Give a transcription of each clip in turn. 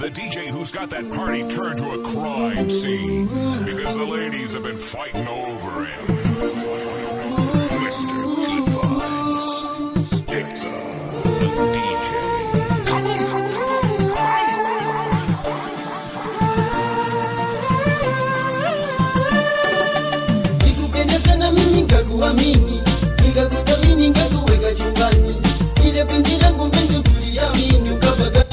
The DJ who's got that party turned to a crime scene because the ladies have been fighting over him. Mr. Good Vibes, Hector, the DJ. Nikupendeza na mimi nikakuamini, nikakutamini nikakuweka chumbani. Ile penzi langu mpenzi kuliamini, ukapaka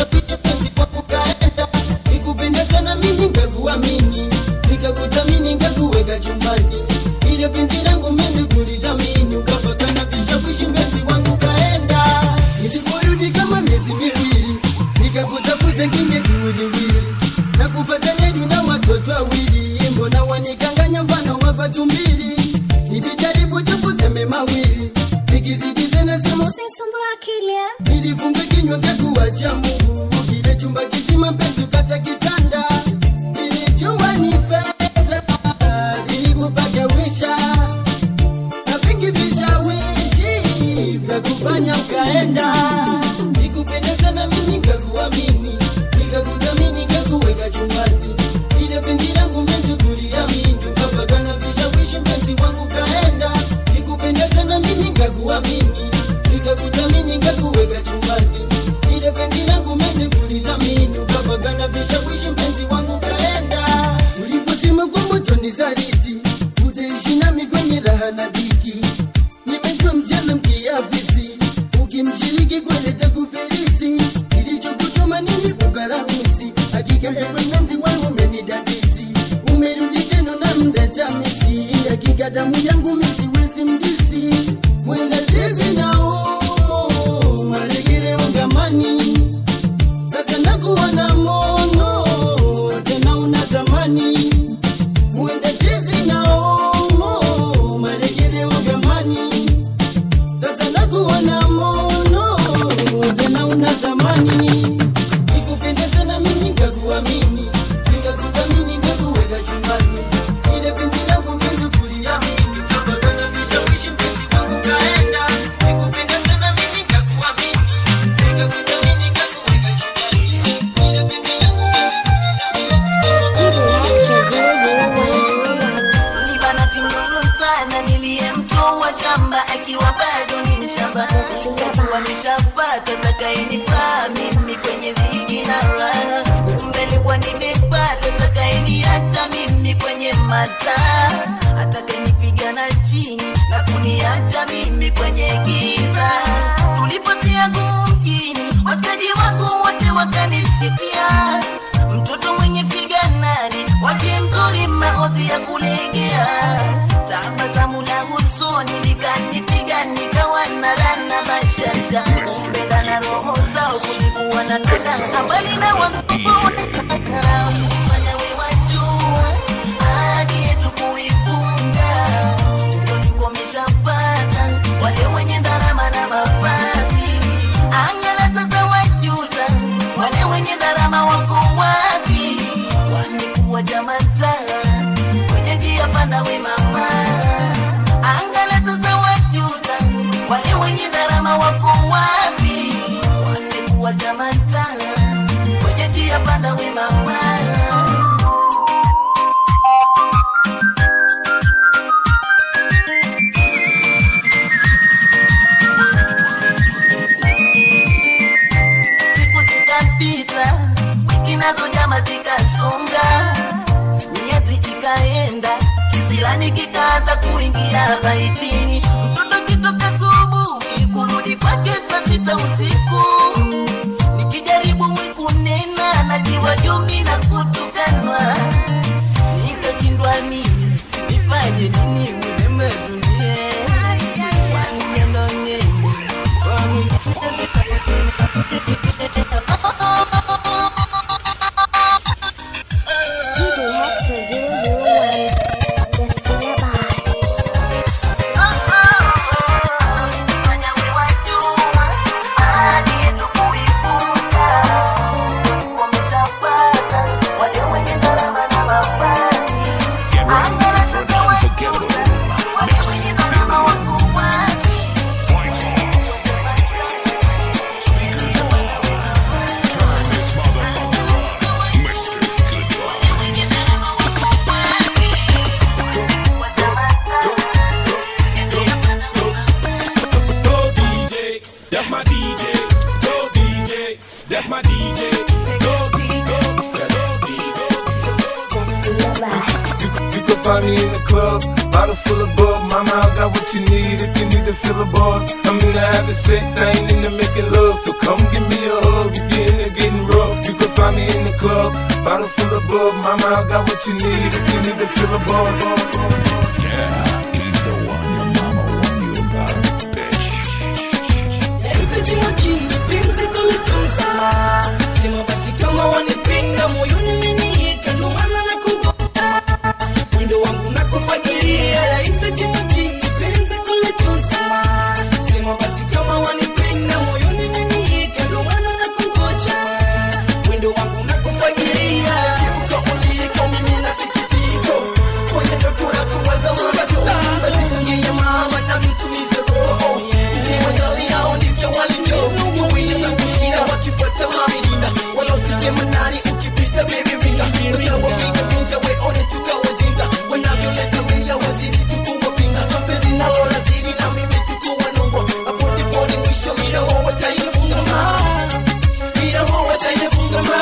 nikakuamini, nikakutamini nikakuweka chumbani. Ile penzi langu mimi kulidhamini, ukapaka na pisha kuishi mpenzi wangu kaenda. Niliporudi kama miezi miwili, nikakutafuta kingetuwiliwili, na kupata nenu na watoto wawili. Mbona wanikanganya mfano wako tumbili? Nilijaribu japo seme mawili, nikizidi sana sema usisumbue akili. Nilifunga kinywa ngakuacha Mungu, kile chumba kizima mpenzi ukata kitanda. Kufanya ukaenda, nikupendeza na mimi nikakuamini, nikakutamini nikakuweka chumbani. Ile penzi langu mpenzi kuliamini, ukapaka na vishawishi mpenzi wangu kaenda. Nikupendeza na mimi nikakuamini, nikakutamini nikakuweka chumbani. Ile penzi langu mpenzi kulidhamini, ukapaka na vishawishi mpenzi wangu kaenda. Uliposema kwamba utonizaliti, utaishi nami kwenye raha na dhiki, nimejua msichana mkiafisi, ukimshiriki kweleta kufelisi. Kilichokuchoma nini ukaramisi, hakika ewe mpenzi wangu umenidadisi. Umerudi tena na mdatamisi, hakika damu yangu misiwezi mdisi. Mwenda tezi na umo, malegele ungamani. Sasa nakuwa na mono, tena unatamani. Mwenda tezi na umo, malegele ungamani. Sasa nakuwa na mono, tena unatamani. Nikupendeza na mimi nikakuamini, nikakutamini nikakuweka chumbani. Ile penzi langu mimi kuliamini, ukapaka na vishawishi mpenzi wangu kaenda. Nikupendeza na mimi nikakuamini, nikakutamini nikakuweka chumbani. Ile penzi langu Nibana tingumu sana niliyemtoa chamba akiwa bado ni mshamba. Kwa nishapata takayenifaa mimi kwenye dhiki na raha. Mbele kwa nimepata takayeniacha mimi kwenye mata. Atakayenipiga na chini na kuniacha mimi kwenye giza. Tulipotia kumjini, wakaji wangu wote wakanisifia. Mtoto mwenye figa nani, waje mzuri maozi ya kulegea. Tabasamu la usoni likanipiga nikawa na rana bashasha. Kupenda na roho zao kulikuwa na tanda mbali na wasupo wanakara. Fanya wewa jua hadi yetu kuifunga. Niko mishapata wale wenye ndarama na mapati. Angala sasa wajuta wale wenye ndarama wako wapi. Wamekuwa jamata kwenye njia panda we mama. Angala sasa wajuta wale wenye ndarama wako wapi. Wamekuwa jamata kwenye njia panda we mama. Siku zikapita, wiki nazo jama zikasonga, miezi ikaenda, kisirani kikaanza kuingia baitini. Mtoto kitoka subuhi kurudi kwake saa 6 usiku. Nikijaribu mwikunena najiwa jumi na kutukanwa. Nikashindwa mimi nifanye nini mwema dunia. Wanienda nyenye DJ Hector 001, the Sinner Boss. Fanya wewa jua hadi yetu kuifunga. Wameshapata wale wenye ndarama Bass. You can find me in the club, bottle full of bug. Mama, I got what you need if you need to fill the bars. I'm into having sex, I ain't into making love. So come give me a hug if you're into getting rough. You can find me in the club, bottle full of bug. Mama, I got what you need if you need to fill the bars. Yeah, he's the one your mama warned you about, bitch. Nahitaji makini, penzi kulitunza. Sema basi kama wanipenda, moyoni umeniweka, ndo maana nakugoja. Mwendo wangu nakufagilia. Nahitaji makini, penzi kulitunza. Sema basi kama wanipenda, moyoni umeniweka, ndo maana nakugoja. Mwendo wangu nakufagilia. Yuko uliko, mimi nasikitiko. Kwenye ndoto nakuwaza unacho. Basi songea mama na mtulize roho. Usiwajali hao ndivyo walivyo. Wawili za kushina wakifuata mamirinda. Wala usitema nani ukipita baby ringa. Wachawa piga pinja weone tukawajinga. Wanavyoleta mila waziri tukuwapinga. Penzi nalo laziri na mimi tukuwanongwa. Hapo ndipo ni mwisho midomo wataifunga ma. Midomo wataifunga ma.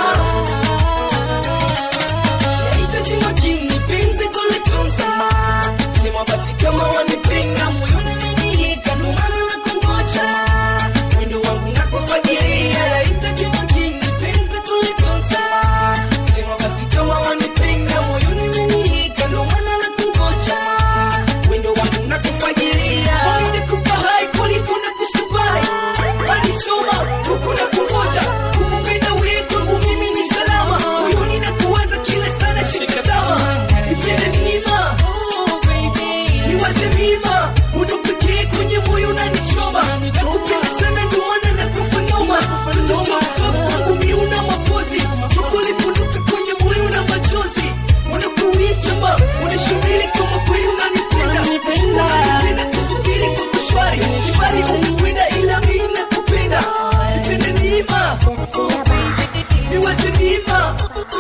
Nahitaji makini, penzi kulitunza. Sema basi kama wanipenda, moyoni umeniweka, ndo maana nakungoja. Mwendo wangu nakufagilia. Nahitaji makini, penzi kulitunza. Sema basi kama wanipenda, moyoni umeniweka, ndo maana nakungoja. Mwendo wangu nakufagilia. Moyo nikupa hai kuliko nakusubai. Bali soma, huku nakungoja. Kukupenda wewe kwangu mimi ni salama. Moyoni nakuwaza kila sana shika tama. Nipende mima, oh baby. Niwaze mima, muda pekee kwenye moyo unanichoma. Nakupenda sana ndo maana nakufa nyuma. Soft kwangu mimi una mapozi. Choko lipunduka kwenye moyo na machozi. Unakuichama, unashiriki kama kweli unanipenda. Unanipenda kusubiri kwa kushwari. Shwari umekwenda ila mimi nakupenda. Nipende mima, Destina Bass. niwaze mima.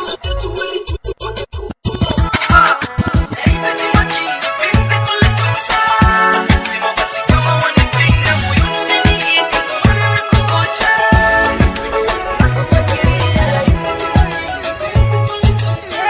Nahitaji makini, penzi kulitunza. Sema basi kama wanipenda, moyoni umeniweka, ndo maana nakungoja. Nakufagilia. Nahitaji makini, penzi kulitunza.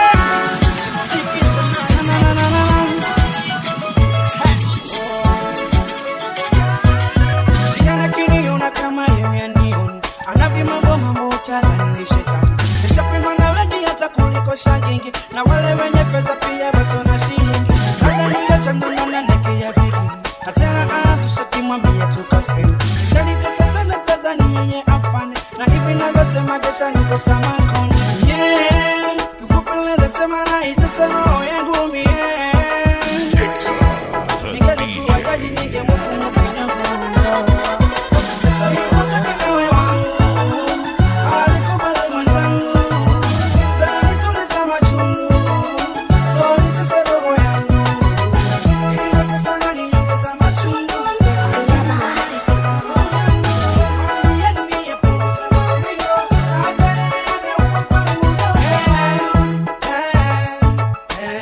Kijana kiniona kama yemianion anavyo mambo utadhani ni shetani. Nishapima na wengi hata kuliko shagingi, na wale wenye pesa pia waso na shilingi. Labda niyo changu na naneke ya vigi, hata anazusha kimwambia tukaspendi. Nishanitesa sana tadhani yenye afane, na hivi navyosema kesha niko samakoni. Yeah, kifupi naweza sema naitesa roho yangu mie. Ningelikuwa jaji ningemhukumu binadamu. Sasa niwataka awe wangu, alikubali mwenzangu. Tanituliza machungu, tuliza roho yangu. Ila sasa naniongeza machungu. Destina Bass. Sasa roho yangu, ambieni yapunguze mawingu. Hata yeye ameupa kwangu.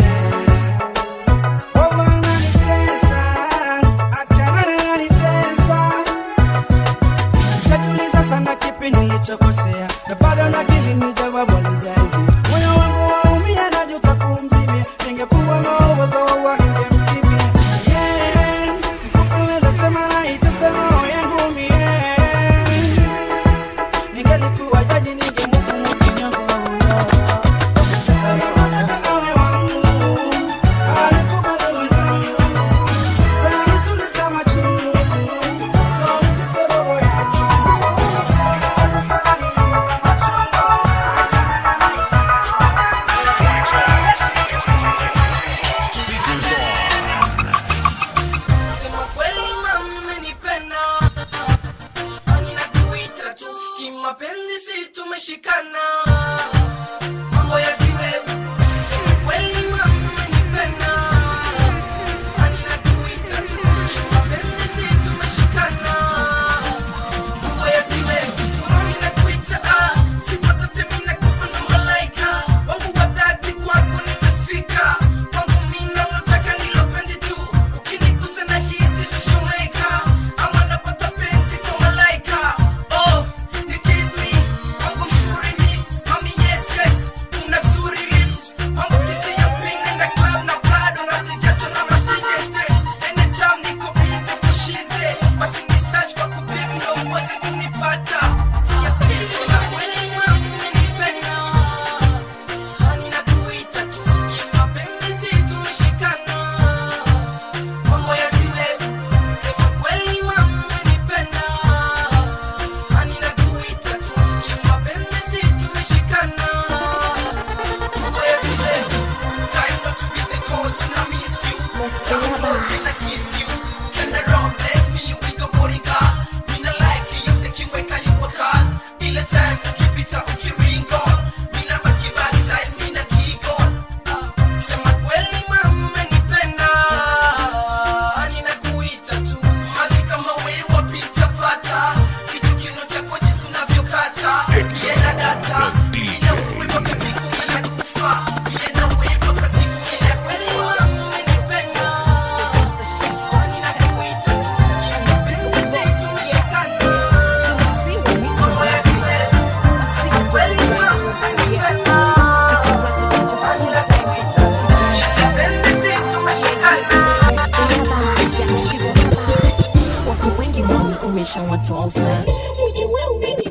umeshawatosa ujiwe umeni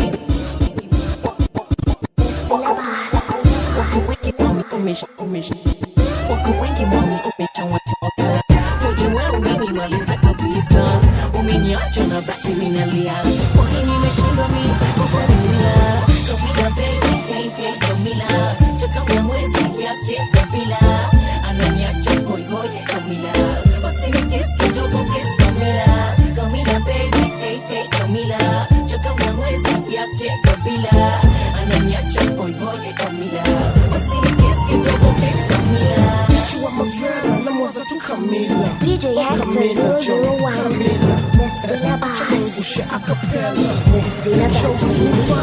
wako wengi mami umeshawatosa ujiwe umeni waliza kabisa umeniacha na baki minalia kwa hii nimeshindwa mimi kukuvumilia kabila baby hey hey Kamila chaka ya mwezi yake kabila ananiacha boy boy Kamila basi ni kiss kidogo kiss Kamila Kamila baby hey hey Kamila chaka ya mwezi yake kabila ananiacha boy boy Kamila basi ni kiss kidogo kiss Kamila you are my friend na mwaza tu Kamila DJ Hector 001 Messina Bass acapella Messina Bass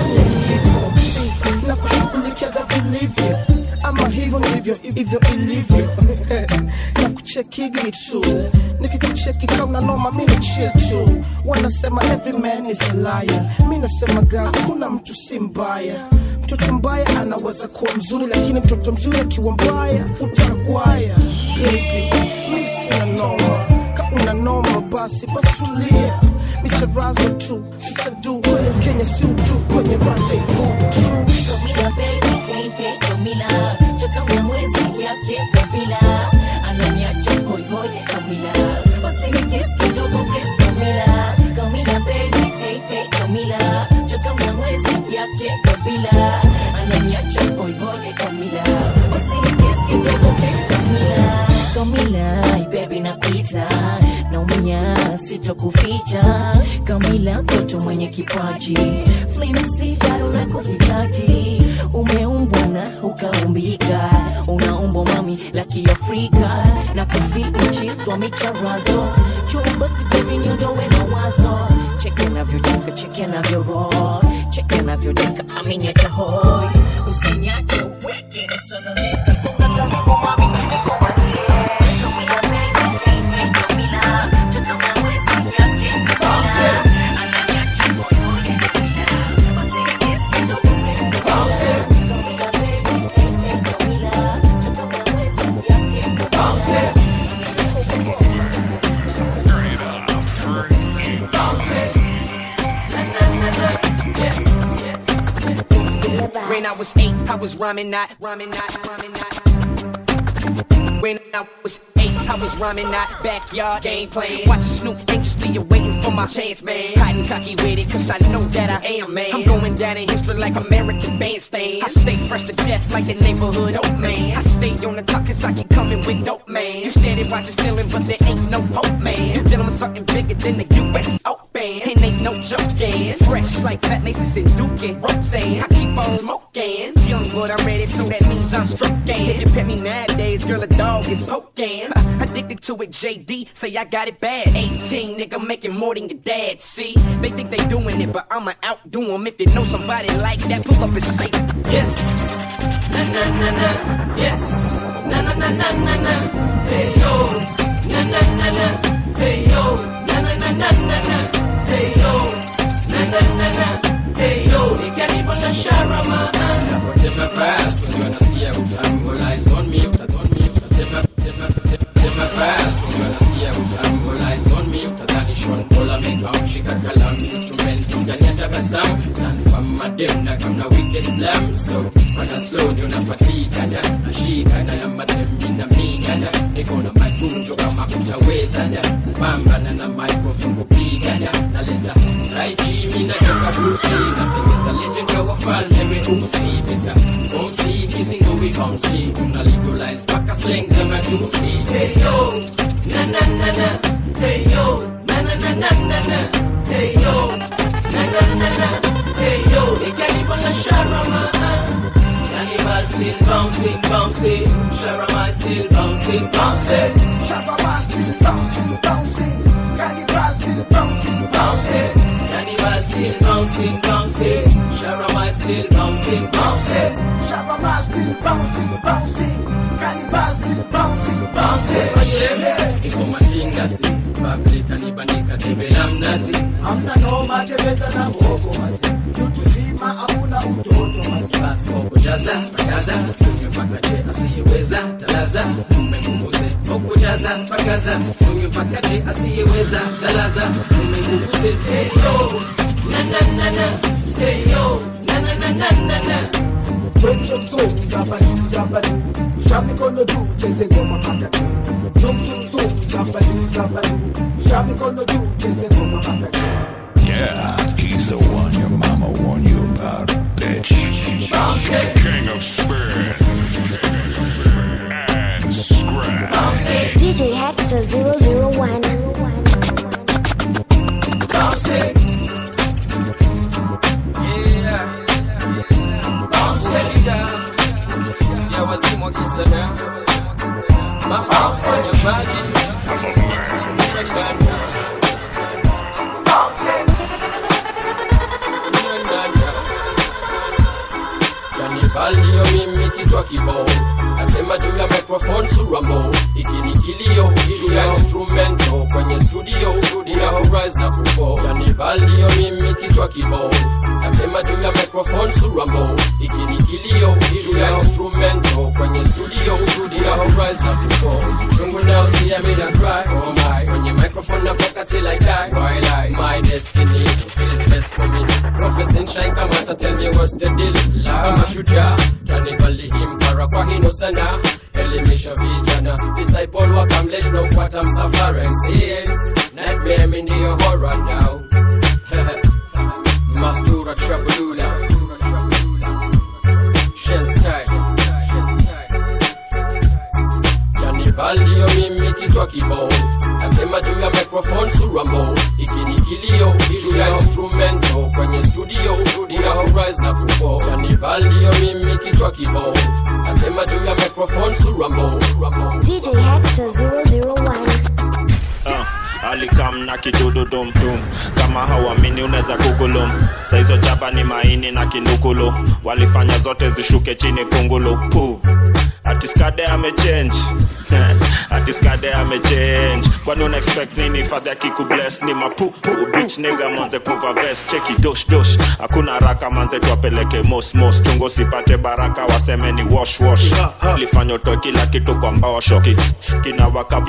na kushughulikia vilivyo ama hivyo ndivyo hivyo ilivyo na kuchekigi tu nikikucheki kama noma mimi chill tu wanasema every man is a liar mimi nasema hakuna mtu si mbaya mtoto mbaya anaweza kuwa mzuri lakini mtoto mzuri akiwa mbaya utagwaya baby mimi sina noma una noma basi basulia micharazo tu sitadu kwenye Kenya si utu kwenye rendezvous true Kamila baby hey hey Kamila chaka ya mwezi yake kabila ananiacha boy boy Kamila basi ni kiss kidogo kiss Kamila Kamila baby hey hey Kamila chaka ya mwezi yake kabila ananiacha boy boy Kamila basi ni kiss kidogo kiss Kamila Kamila baby napita naumia sitokuficha Kamila mtoto mwenye kipaji flimsy bado nakuhitaji umeumbwa na ukaumbika unaumbwa mami la Kiafrika na kufit mchezo wa micharazo chumba si baby niondowe mawazo cheke navyocheka cheke navyoroo cheke navyodeka aminyacha hoi usinyache uweke nisononeka songa karibu mami nikupatie When I was 8, I was rhyming not. When I was 8, I was rhyming not. Backyard game playing. Watching Snoop anxiously awaiting for my chance, man. Hiding cocky with it, cause I know that I am, man. I'm going down in history like American Bandstand. I stay fresh to death like the neighborhood dope man. I stay on the top cause I keep coming with dope, man. You steady watching stealing, but there ain't no hope, man. You dealing with something bigger than the US Open. And ain't no joking. Fresh like Fat Laces and Duke ropes, and I keep on smoking. Young but I'm ready, so that means I'm stroking. If you pet me nowadays, girl, a dog is soaking. Addicted to it, JD, say I got it bad. 18, nigga, making more than your dad, see? They think they doing it, but I'ma outdo them. If you know somebody like that, pull up and say, yes. Na na na na, yes. Na na na na na na, hey yo. Na na na na, hey yo. Na na na na na na. Hey yo, na na na na. Hey yo, nikaribu na sharama. Napotema fast, unasikia utambolize on me, Tema fast, unasikia utambolize on me. Utadhani Sean Paul ameka mshika kalamu, instrument ndani ya tabasamu. Zanifam madem na kama wicked slam, so wana slow ndio napatikana, nashikana na madem na mingana. Niko na matunjo kama utawezana, pambana na microphone kupigana. Naleta raichi mina toka Bruce Lee, natengeza legend ya wafalme weusi. Beta komsi kizingo we komsi, tuna legalize paka slang za majusi. Hey yo, na na na na. Hey yo, na na na na na na. Hey yo, na na na na. Hey yo, nikaribu na sharama. Cannibal still bouncing, bouncing. Sharama still bouncing, bouncing. Sharama still bouncing, bouncing. Cannibal still bouncing, bouncing. Cannibal still bouncing, bouncing. Sharama still bouncing, bouncing. Sharama still bouncing, bouncing. Cannibal still bouncing, bouncing. Oh yeah, iko machinga si Public anibanika tembela mnazi. Hamna noma tembeza na mhogo mazi. Kitu zima hamuna utoto mazi. Basi moko jaza, mpakache asiyeweza talaza umenguvuze okujaza pakaza huyu mpakache asiyeweza talaza umenguvuze hey yo na na na na hey yo na na na na na na Zabadi Shabi kono juu cheze ngoma mpakache Zabadi Shabi kono juu cheze ngoma mpakache. Yeah, he's the one your mama warned you about, bitch. King of spin and scratch. DJ Hector 001. Yeah, wazimu wakisana mama ufanya maji Kanibaliyo mimi kichwa kibao Atema juu ya microphone surambo Ikini kilio juu ya instrumento Kwenye studio ya horizon na kufo Kanibaliyo mimi kichwa kibao Atema juu ya microphone surambo Ikini kilio juu ya instrumento Kwenye studio ya horizon na kufo Chungu now see me that cry Oh my Kwenye microphone na foka till I die While I my destiny is best for me Professor Shine Kamata tell me what's the deal Kama shujaa Kanibali himpara kwa hino sana Elimisha vijana Disciple wakamlesh na ufuata msafara MCs Nightmare mi ndiyo horror now Mastura Trabulula Shen's tight Kanibali yo mimi kichwa kibao Atema juu ya microphone surambo Ikini kilio juu ya instrumento Kwenye studio ya horizon na kufo Kanibali yo mimi kichwa kibao Atema juu ya microphone surambo DJ Hector 001. Alikam na kidudu dum dum Kama hawamini uneza kugulum Saizo chapa ni maini na kindukulo Walifanya zote zishuke chini kungulu Poo Atiskade amechange Atiskade amechange Kwani una-expect nini father kiku bless Ni mapupu bitch nigga manze kuva vest Cheki dosh dosh Hakuna raka manze tuwapeleke mos mos Chungo sipate baraka waseme ni wash wash Lifanyo toe kila kitu kwa mbao shoki Kina waka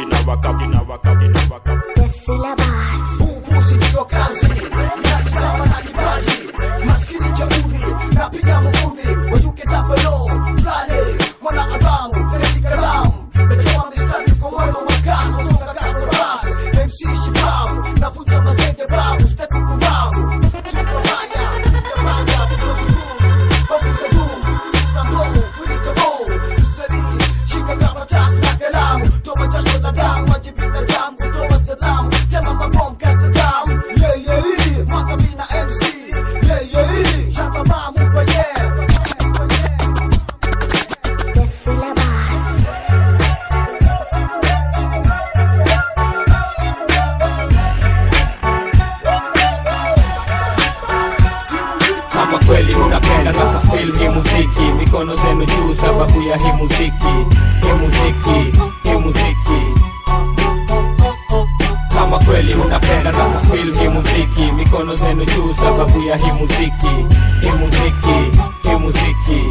The syllabus Upuzi ndio kazi Natikama na kipaji Maskini jamhuri Napiga mvuvi Wajuke tapelo Flane Mwana adamu Ferezi kalamu Mechewa mistari kwa mwendo wakazi Wasoka kako rasu MC shibamu Nafuta mazenge bamu Steku kumbamu Chuka maya Kapanga Vichwa kikuu Bafuza dumu Nambo Furika bo Kusari Shika kama tasu na kalamu Toma jasho na damu Wajibina damu Kutoa salamu Tema mabom kasa damu Yeah yeah Mwaka vina MC Yeah yeah Shaba mamu pa yeah The syllabus Kama kweli unapenda na kufeel hii muziki Mikono zenu juu sababu ya hii muziki Hii muziki, hii muziki Kama kweli unapenda na kufeel hii muziki Mikono zenu juu sababu ya hii muziki Hii muziki, hii muziki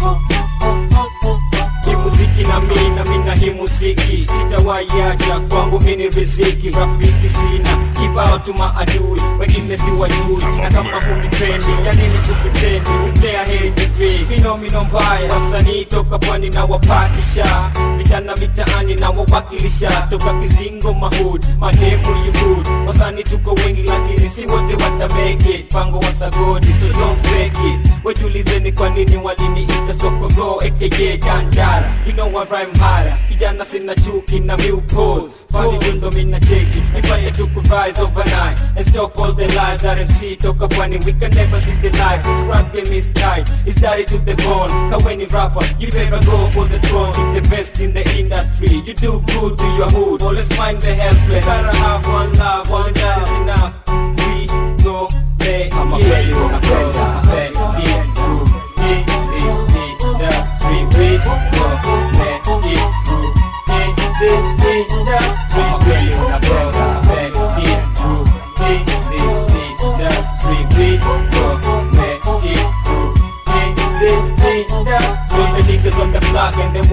Hii muziki na mina hii muziki Sitawahi acha kwangu mini riziki Rafiki sina kibao tu maadui Wengine si wajui na kama humipendi ya nini tukutendi Utea heri TV Fenomeno mbaya wasanii toka pwani na wapatisha Vijana mitaani na wawakilisha Toka Kizingo Mahood Mademu you good Wasanii tuko wengi lakini si wote wata make it Pango wa sagodi so don't fake it Wajulizeni kwa nini walini ita Sokogo aka Dandara You know I rhyme harder Kijana sina chuki na mi upose Funny jundo mina cheki Nifanye tuku rise overnight And stop all the lies RMC toka pwani We can never see the light This rap game is tight It's dirty to the bone Kaweni rapper You better go for the throne You're the best in the industry You do good to your mood Always find the helpless Gotta have one love All that is enough We go play Kama kweli unapenda Play it through In this industry We go play it through In this industry We unapenda Play it through In this industry We go play it through In this industry The niggas on the block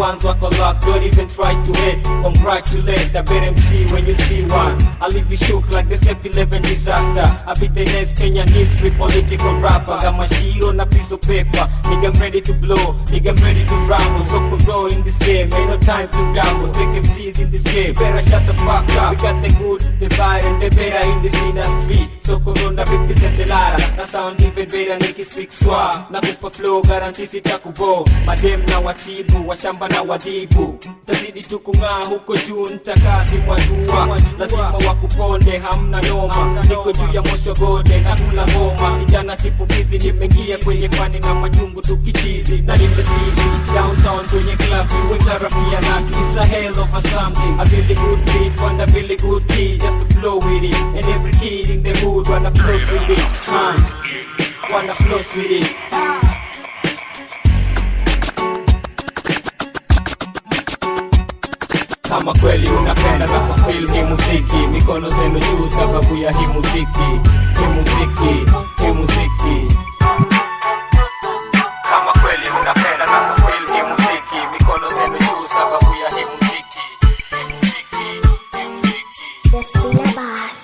ones wako locked, don't even try to hit. Congratulate, I bet MC when you see one. I'll leave you shook like the F11 disaster. I'll be the next Kenyan history political rapper. Got my shield on a piece of paper. Nigga, I'm ready to blow, nigga, I'm ready to ramble. So roll in this game, ain't no time to gamble. Fake MCs in this game, better shut the fuck up. We got the good, the bad, and the better in this industry. So corona represent the lara. Na sound even better, niki speak swag. Na kupa flow, guarantee sitakubo. Madem na watibu, washamba na wadibu. Tazidi tukungaa huko juu, ntakasi mwajua. Lazima wakuponde, hamna noma. Niko juu ya mosho gode, nakula ngoma. Kijana chipukizi, nimengia kwenye fani na majungu tukichizi. Na nimesizi, downtown kwenye club, niweka rafia na it's a hell of a something. A really good beat, find a really good beat, just to flow with it. And every kid in the hood wanna flow with it, wanna flow with it. Kama kweli unapenda na kufeel hii muziki, mikono zenu juu sababu ya hii muziki, hii muziki, hii muziki. Kama kweli unapenda na kufeel hii muziki, mikono zenu juu sababu ya hii muziki, hii muziki, hii muziki. The syllabus.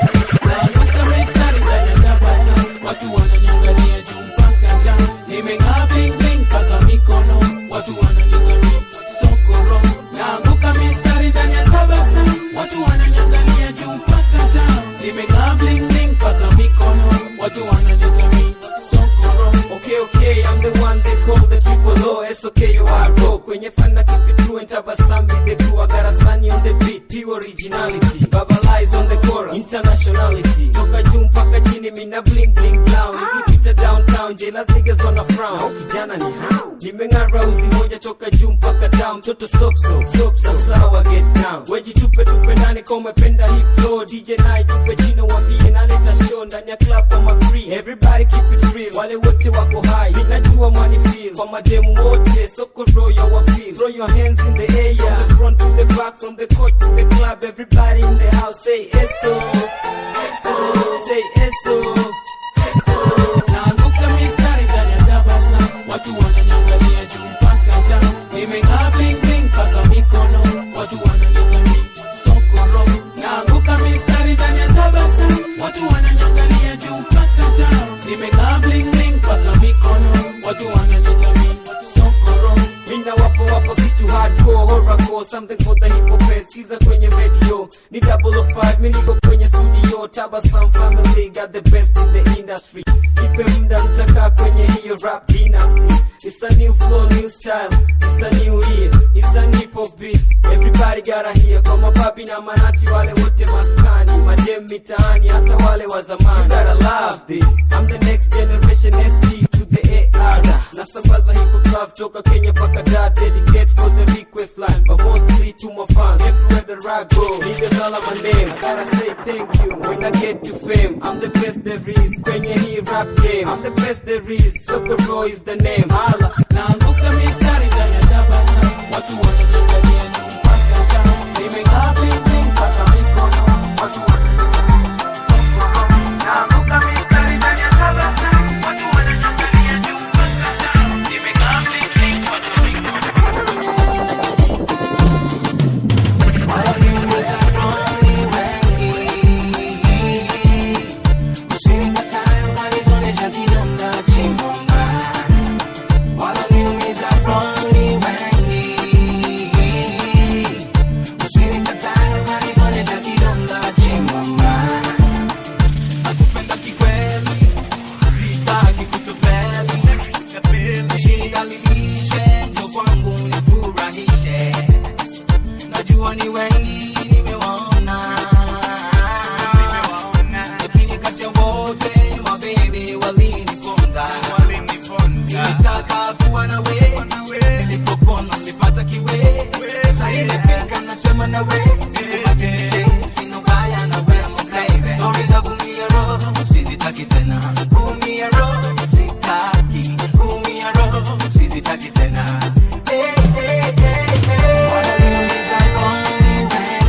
Watu wananiangalia juu mpaka jana. Nimeng'aa bling bling mpaka mikono. Watu wananitazama sokoro. Naanguka mistari ndani ya tabasamu. Watu wananiangalia juu mpaka jana. Nimeng'aa bling bling mpaka mikono. Watu wananitazama sokoro. Okay, I'm the one they call the triple O. S-O-K-O-R-O. Kwenye fana keep it true and tabasamu the crew. I got a sunny on the beat, pure originality. Baba lies on the chorus, internationality. Toka juu mpaka chini mina bling bling clown. Nikipita downtown, jealous niggas wanna frown. Au kijana ni how? Nimeng'ara uzi moja toka juu mpaka down. Toto sopso, sawa get down. Weji tupe nani kwa umependa hii flow. DJ night tupe jino wambie naleta show. Ndani ya club kama free, everybody keep it real. Wale wote wako high, minajua mwani feel. Kwa mademu wote, soko royo wa feel. Throw your hands in the air, from the front to the back, from the court to the club. Everybody in the house say eso, say eso. Naanguka mistari ndani ya tabasamu. Watu wananiangalia juu mpaka jana. Nimeng'aa bling bling mpaka mikono. Watu wananitazama sokoro. Naanguka mistari ndani ya tabasamu. Watu wananiangalia juu mpaka jana. Nimeng'aa bling bling mpaka mikono. Watu wananitazama sokoro. Mina wapo kitu hardcore, horrorcore, something for the hip hop heads. Sikiza kwenye radio, ni 005, mimi niko kwenye studio. Tabasamu family, got the best in the industry. Ipe muda mtaka kwenye hiyo rap dynasty. It's a new flow, new style, it's a new year, it's a hip hop beat. Everybody gotta hear, kwa mapapi na manati wale wote maskani. Madem mitaani, hata wale wa zamani. You gotta love this, I'm the next generation SG to the AR. Nasambaza hip hop love toka Kenya paka da. Dedicate for the request line, but mostly to my fans. Everywhere the rap go, niggas all of my name. I gotta say thank you when I get to fame. I'm the best there is, kwenye hii rap game. I'm the best there is, Sokoro is the name. Hala, naanguka mistari ndani ya tabasamu. Watu wananiangalia juu mpaka jana. Nimeng'aa bling bling mpaka mikono. Watu wananiangalia sokoro. Naanguka mistari ndani ya tabasamu. Watu wananiangalia juu mpaka jana. Nimeng'aa bling bling mpaka mikono. Hey, hey, hey, hey.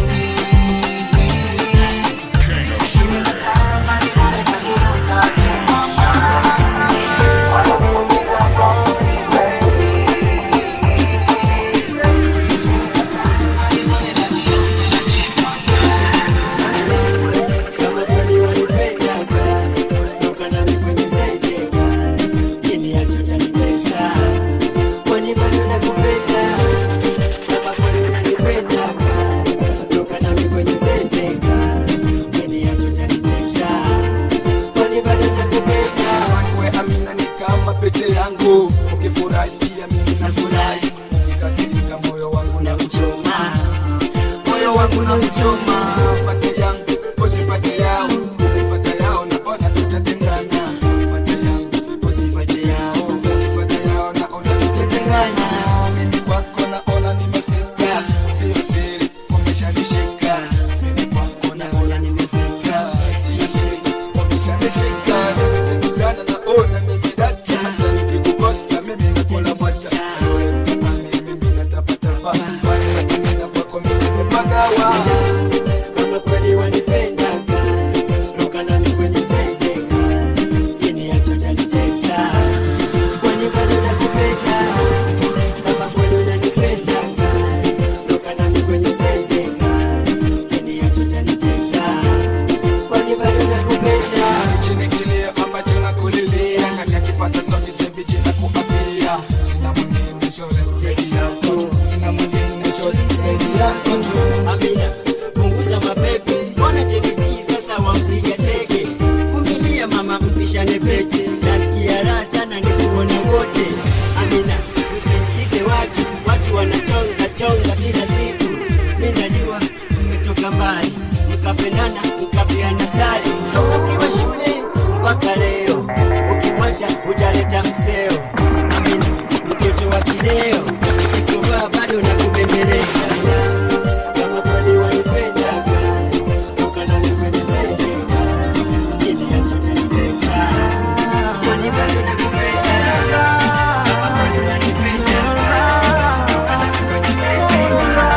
unamchoma. Fati yangu usifati yao, ukifata yao naona tutatengana. Fati yangu usifati yao, ukifata yao naona tutatengana. Mimi kwako naona nimefika, sio siri umeshanishika. Mimi kwako naona nimefika, sio siri umeshanishika. Nimecheka sana naona mimi data, hata nikikukosa mimi nakula mwata. Mimi natapatapa, mimi na kwako mimi nimepagawa. Kama kweli wanipenda, ruka nami kwenye zeze, yeni acho chanicheza, kwani bado nakupenda. Kama kweli unanipenda, ruka nami kwenye zeze, yeni acho chanicheza, kwani bado nakupenda. Chini kilio ambacho nakulilia, katika kipaza sauti jebichi na kuapia. Sina mwingine shole zaidi yako, sina mwingine shole zaidi yako tu. Amina, punguza mapepe, mbona JBG sasa wampiga teke? Vumilia mama, mpishane pete, nasikia raha sana nikuona wote. Amina, usisikize watu wanachonga chonga kila siku. Mimi najua mmetoka mbali, mkapendana mkapeana sali, toka kiwa shule mpaka leo, ukimwacha hujaleta mseo. Amina, mtoto wa kileo, kisovaa bado nakubembeleza. Kama kweli wanipenda, ruka nami kwenye zeze, yeni acho chanicheza, kwani bado nakupenda. Kama kweli wanipenda, ruka nami kwenye zeze.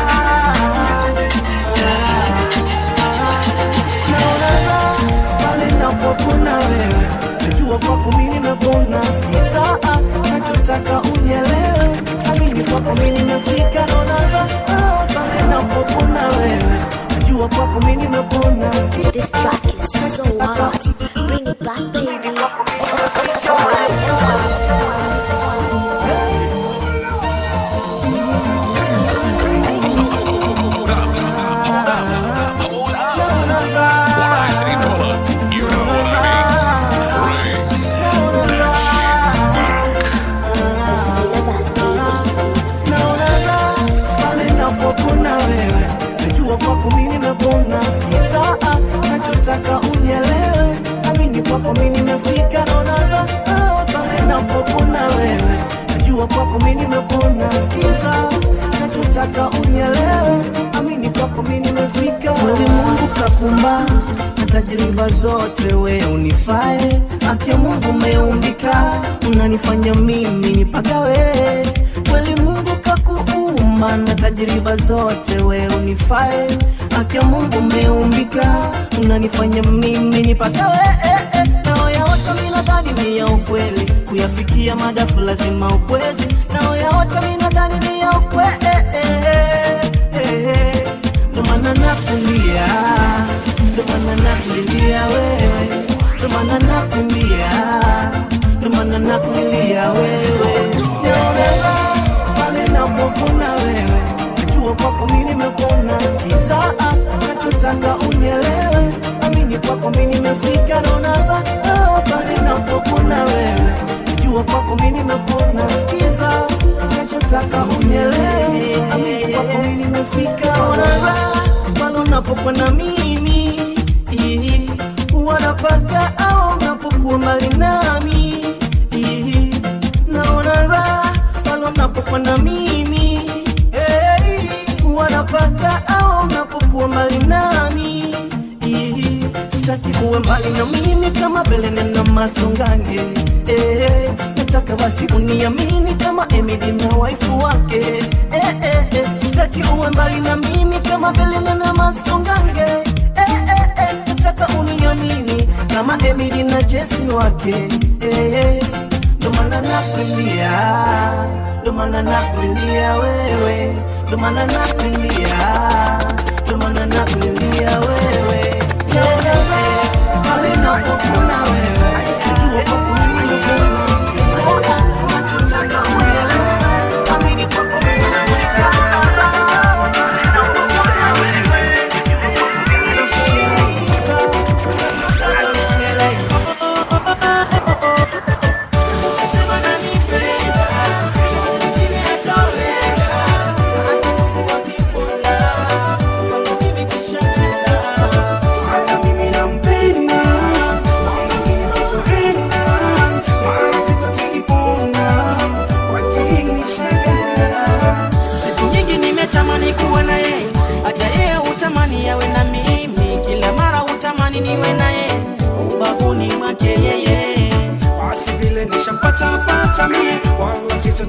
Pale napokuna wewe, najua kwako mimi nimepona. Sikiza nachotaka unielewe, amini kwako mimi nimefika. Naona pale napokuna wewe, najua kwako mimi nimepona. This track is so hot. Bring it back, baby. When I say pull up, you know what I mean. Bring that shit back. Pale napokuna wewe, najua kwako mimi nimepona. Sikiza nachotaka unielewe, amini kwako mimi nimefika. Naona pale napokuna wewe, najua kwako mimi nimepona. Sikiza nachotaka unielewe, amini kwako mimi nimefika. Kweli Mungu kakumba na tajriba zote, we unifae. Haki ya Mungu umeumbika, unanifanya mimi nipagawe. Kweli Mungu kakuumba na tajriba zote, we unifae. Haki ya Mungu umeumbika, unanifanya mimi nipagawe. Nao ya watu mimi nadhani ni ya ukweli, kuyafikia madafu lazima ukwezi. Nao ya watu mimi nadhani ni ya ukweli, ndo maana nakumbia, ndo maana nakulilia wewe, ndo maana nakumbia, ndo maana nakulilia wewe. Naona pale napokuna wewe, najua kwako mimi nimepona. Sikiza nachotaka unielewe, amini kwako mimi nimefika. Naona pale napokuna wewe, najua kwako mimi nimepona. Sikiza nachotaka unielewe, amini kwako mimi nimefika. Naona pale unapokwenda mimi wanapaka au unapokuwa mbali nami. Naona raha pale unapokwenda mimi, wanapaka au unapokuwa mbali nami. Sitaki uwe mbali na mimi kama Belene na Masongange. Nataka basi uniamini kama Emily na waifu wake. Sitaki uwe mbali na mimi kama Belene na Masongange. Nataka uniamini kama Emily na Jesse wake. Ndo maana nakulilia, ndo maana nakulilia wewe, ndo maana nakulilia, ndo maana nakulilia wewe. Pale napokuna wewe, najua kwako mimi nimepona. Sikiza nachotaka unielewe, amini kwako mimi nimefika. Pale napokuna wewe, najua kwako mimi nimepona. Nachotaka unielewe. Mimi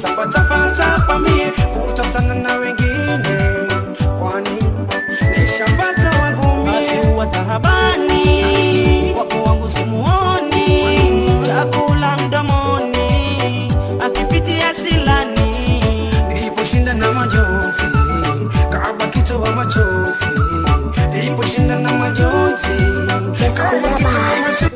kutapatapata mie kutafutana na wengine, kwani nishapata wangu mie. Basi huwa tahabani, wapo wangu simuoni, chakula mdomoni, akipitia silani, niliposhinda na majonzi, kaba kitoa machozi, niliposhinda na majonzi, kaba kitoa machozi.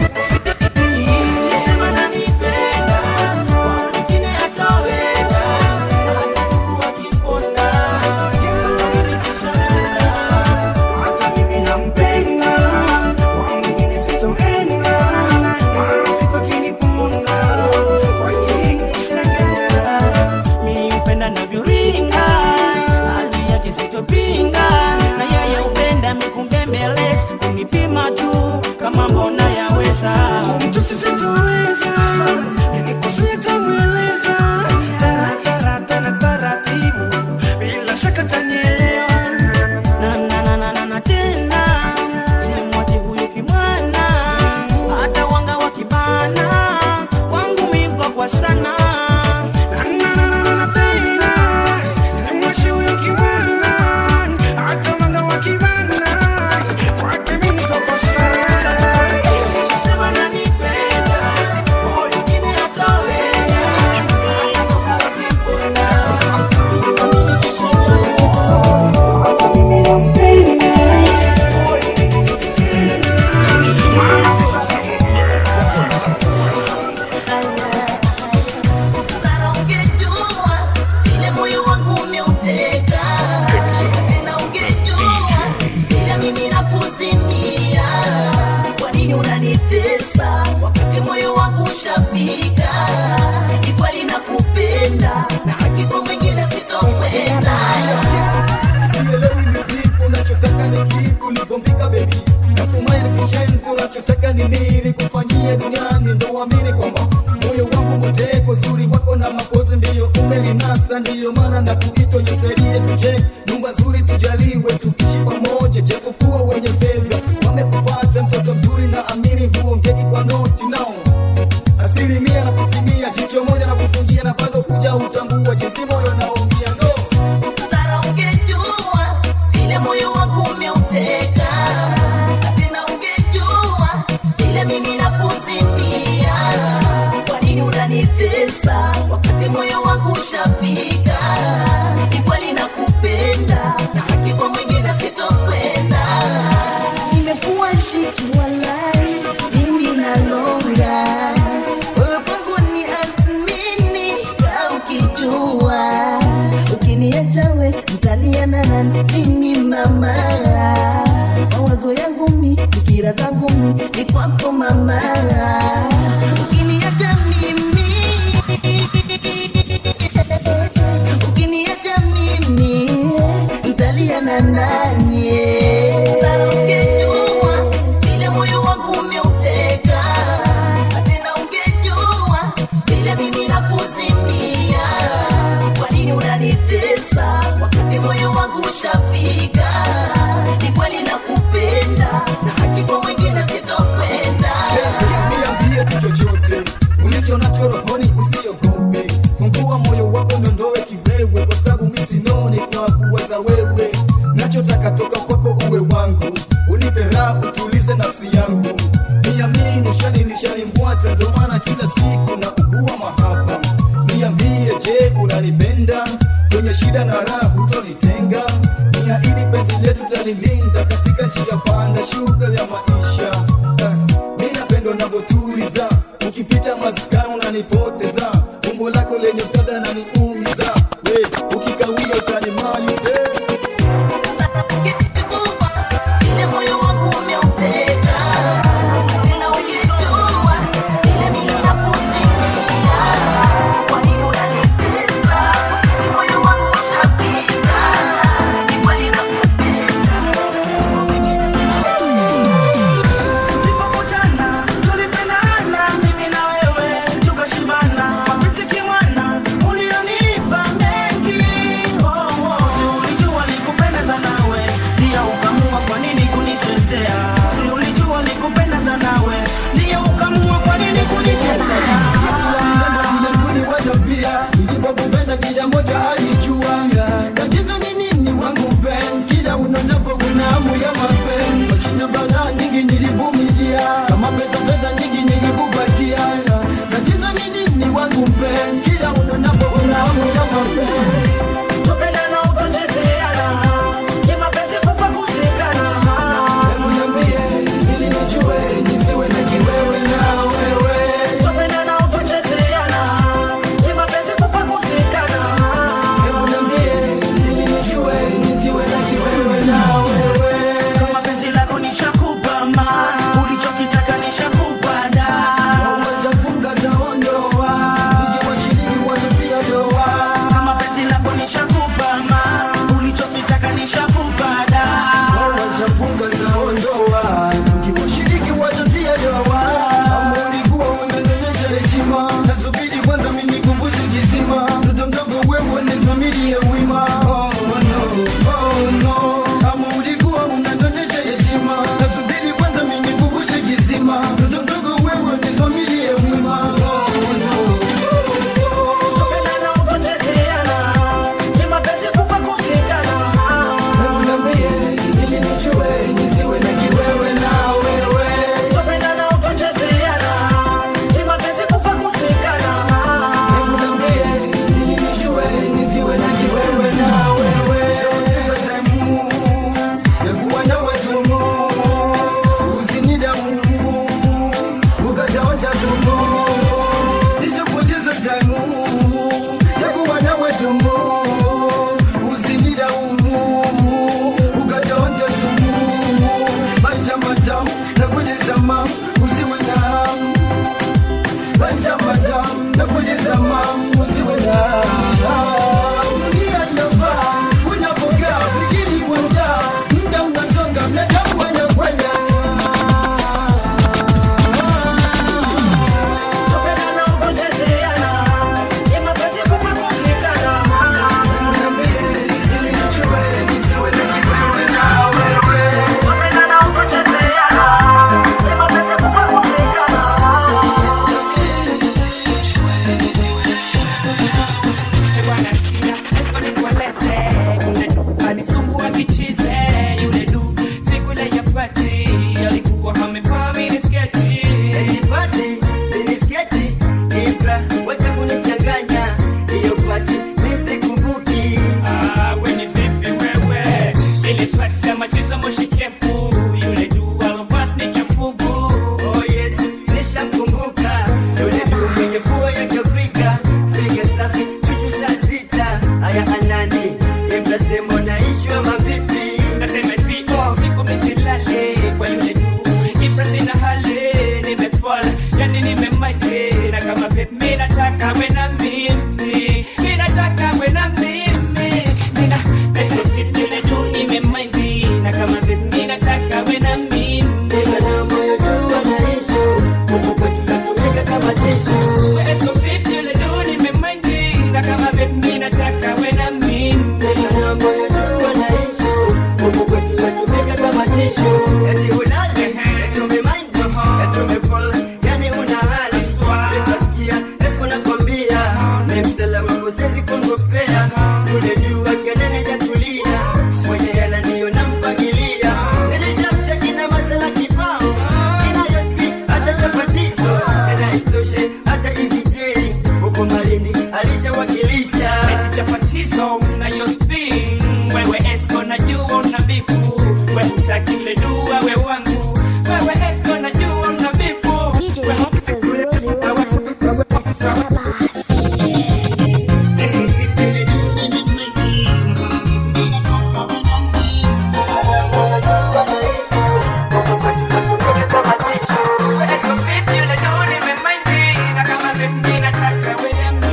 familia wima. Oh no, oh no, kama ulikuwa unanionyesha heshima, nasubiri kwanza mimi nikuvushe kisima. Mtoto mdogo wewe ni familia wima. Oh no.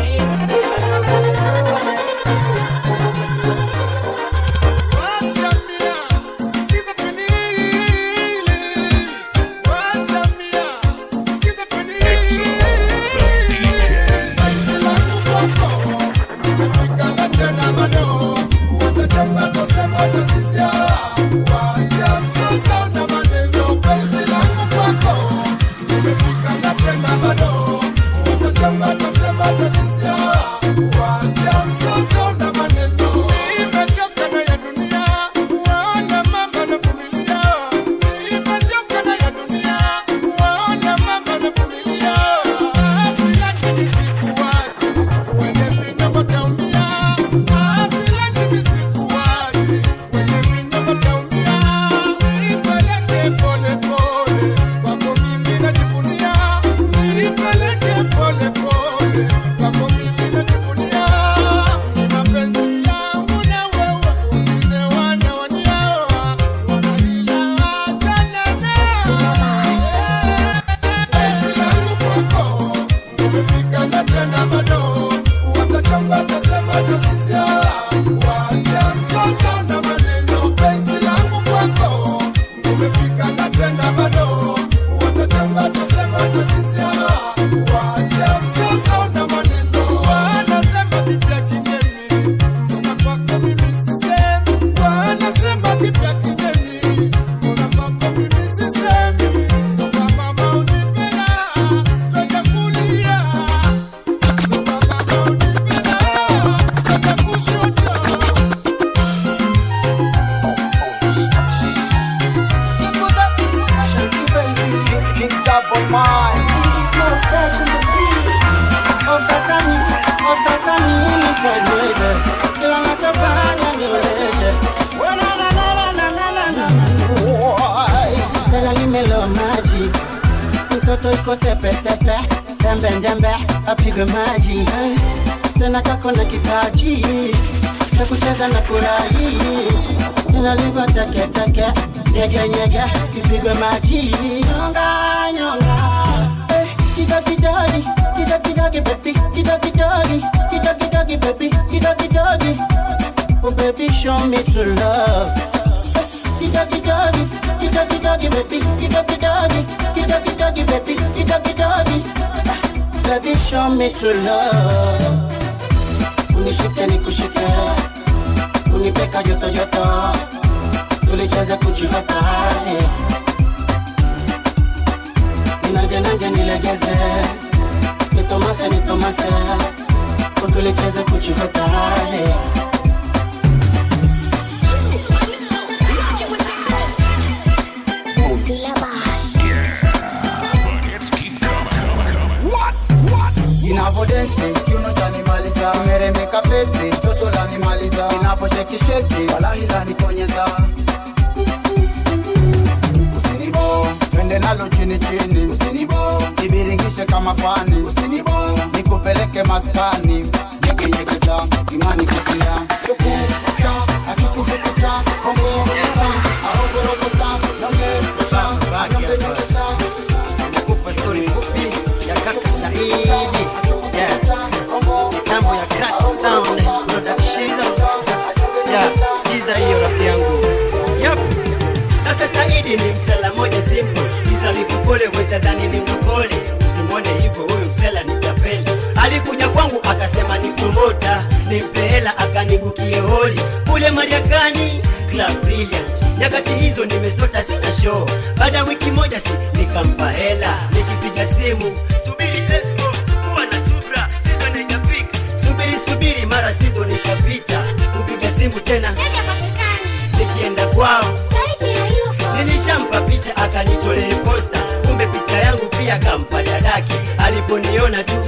Tell me kako tepe tepe, dembe dembe, apigwe maji. Tena kako na kipaji cha kucheza na kurahi. Ninalivyo teke teke, nyege nyege, ipigwe maji. Nyonga nyonga, kidogi dogi, kidogi dogi baby, kidogi dogi, kidogi dogi baby, kidogi dogi. Oh baby, show me true love. Kidogi dogi, kidogi dogi baby, kidogi dogi, kidogi dogi baby, kidogi dogi. Baby, show me true love. Unishike nikushike, unipeka joto joto, tulicheze kujihota. Ninange nange nilegeze, nitomase nitomase, tulicheze kujihota. Inavodense, kiuno chanimaliza, meremeka fesi, toto lanimaliza. Inavo sheki sheki, walahi lanikonyeza. Usinibo, twende nalo chini chini. Usinibo, ibiringishe kama fani. Usinibo, nikupeleke maskani. Nyeke nyekeza, imani kusia. Chukuta, atukufukuta, ongo sa, aongo rogo sa, nonge sa, nonge nonge sa. Nikupa story fupi ya kaka Saidi. Tambo ya crack sound production. Sikiza hiyo rap yangu. Yup. Kaka Saidi ni msela moja simple. Giza likupole weza dhani ni mpole. Usimwone hivyo huyu msela ni tapeli. Alikuja kwangu akasema ni promota, nimpe hela akanibukie holi. Kule Mariakani Club Brilliant. Nyakati hizo nimesota sina show. Baada wiki moja si nikampa hela. Nikipiga simu subiri Esco, kuwa na subra, sizo nikafika. Subiri mara sizo nikapita. Kupiga simu tena nikienda kwao nilishampa picha akanitolee posta. Kumbe picha yangu pia kampa dadake. Aliponiona tu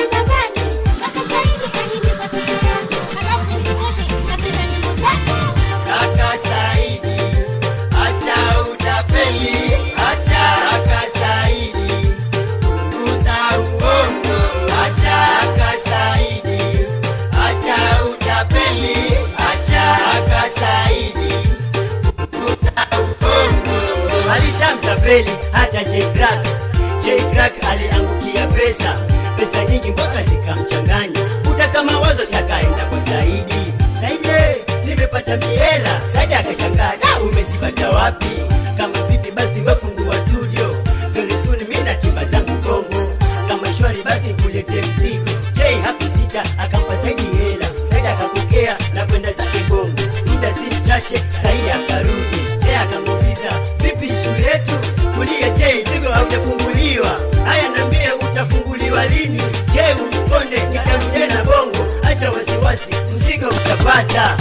Kaka Saidi, acha utapeli, acha Kaka Saidi, punguza uongo, acha Kaka Saidi, acha utapeli, acha Kaka Saidi, punguza uongo. Alishamtapeli hata J-Crack aliangukia pesa nyingi mpaka zikamchanganya. Utaka mawazo sakaenda kwa Saidi. Nimepata miela. Saidi akashangaa, umezipata wapi? Kama vipi basi wafungua studio. Very soon mimi na timba zangu Kongo. Kama shwari basi kulete mzigo. Jay hakusita akampa Saidi hela. Saidi akapokea na kwenda zake Kongo. Muda si mchache Saidi akarudi. Jay akamuuliza, vipi issue yetu? Kulia Jay, mzigo haujafunguliwa. Haya niambie utafunguliwa lini? Jay usikonde nitamjia na bongo. Acha wasiwasi, mzigo utapata.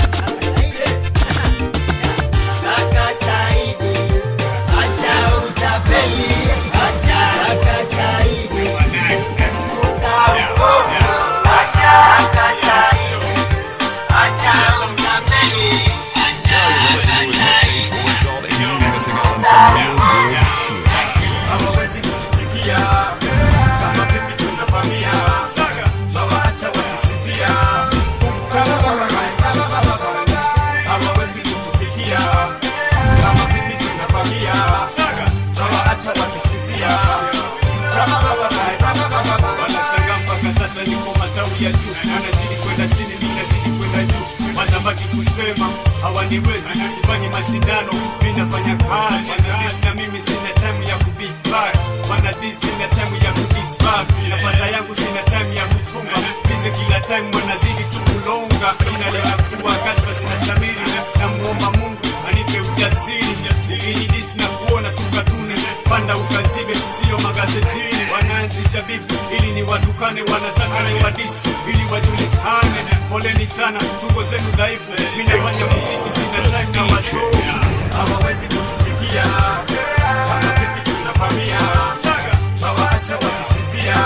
Kaka Saidi, acha utapeli, acha Kaka Saidi, acha Kaka Saidi, acha utapeli, acha hawawezi kutufikia kama vipi tunafamia. Tawacha wakisinzia. Hawawezi kutufikia kama vipi tunafamia. Tawacha wakisinzia. Wanashangaa mpaka sasa niko matawi ya juu. Wanazidi kwenda chini, mimi nazidi kwenda juu. Wanabaki kusema hawaniwezi, sifanyi mashindano, mimi nafanya kazi. Na mimi sina time ya kubify. Wanadisi sina time ya kudispar. Na fadha yangu sina time ya kuchunga. Bize kila time wanazidi tukulonga. Jina linakuwa kashfa sina shamiri. Na muomba Mungu anipe ujasiri. Ukinidisi na kuona tukatune. Panda ukazibe sio magazetini. Wanaanzisha bifu ili ni watukane. Wanataka ni wadisi ili wajulikane. Poleni sana tungo zenu dhaifu. Mimi nafanya muziki sina time na machovu. Hawawezi kutufikia kama vipi tunafamia. Tawacha wakisinzia.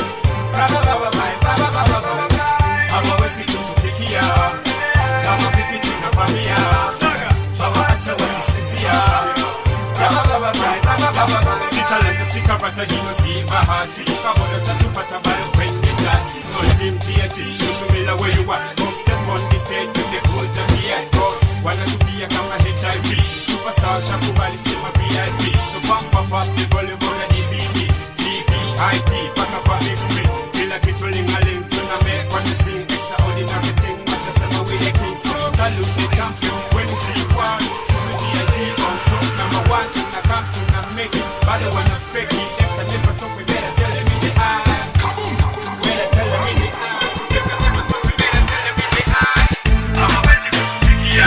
Hawawezi kutufikia kama vipi tunafamia. Tawacha wakisinzia. Sitaleta sika kupata hiyo si bahati. Pamoja tatupata bado kwenye chati. So him G.I.T. you show me the way you are. Don't step on the stage with the goods and V.I.P. Wanatupia kama HIV. Superstar shakubali sema VIP. So pump up the volume on the DVD, TV, IP, paka pa big screen. Kila kitu lingaling, tunamake when we sing. Extraordinary thing, masha sema we the king. So salute the champion when you see one. Susu G.I.T. on top, number one. Tunakam, tunamake it, bado wanna fake it. If the never stop, we better tell them in the eye. Better tell them in the eye. If the never stop, we better tell them in the eye. Mama wezi kutufikia.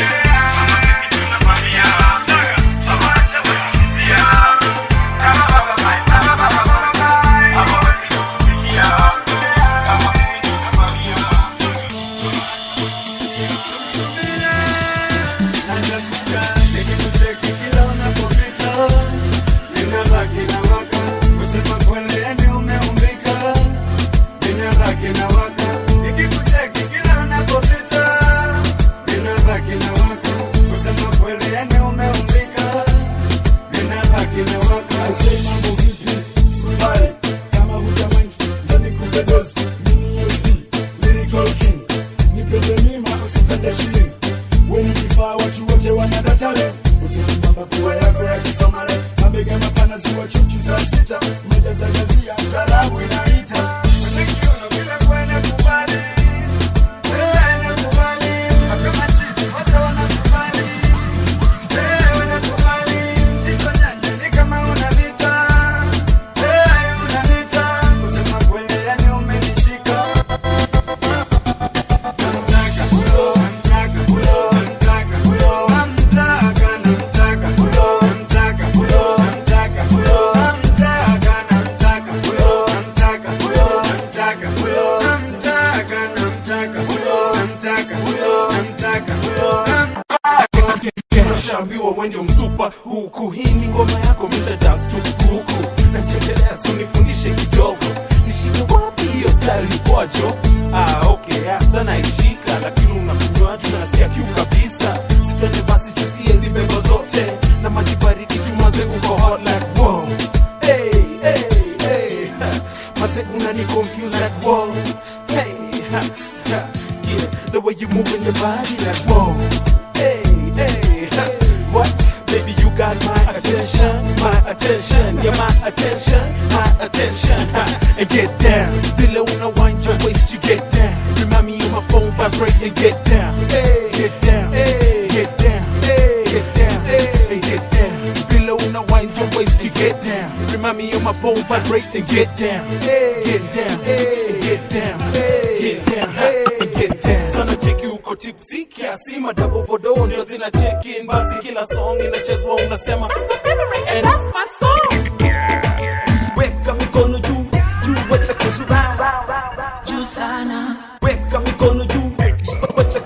Huku hii ni ngoma yako mita dance tu huku. Na chekelea sunifundishe kidogo. Nishike wapi hiyo style ni kwajo. Okay, sana ishika. Lakini unakunywaji na nasikia kiu kabisa. Sitwende basi chusie hizi bebo zote. Na maji baridi chumaze uko hot like wow. Hey, hey, hey. Mase unani confused like wow. Hey, yeah, the way you move in your body like wow. Hey, hey, what? Baby, you got my attention, you're my attention, and get down. Feel it when I wind your waist, you get down. Remind me of my phone vibrate and get down, hey, get down, hey, get down, hey, get down, hey, and get down. Feel it when I wind your waist, you get down. Remind me of my phone vibrate and get down, hey, get down, hey, and get down, hey, get down, hey, and get down. Sana check you uko tipsy kiasi madabo vodo ndio zina check in basi kila song inachezwa unasema and that's my song. Weka mikono juu wacha kuzurana juu sana. Weka mikono juu wacha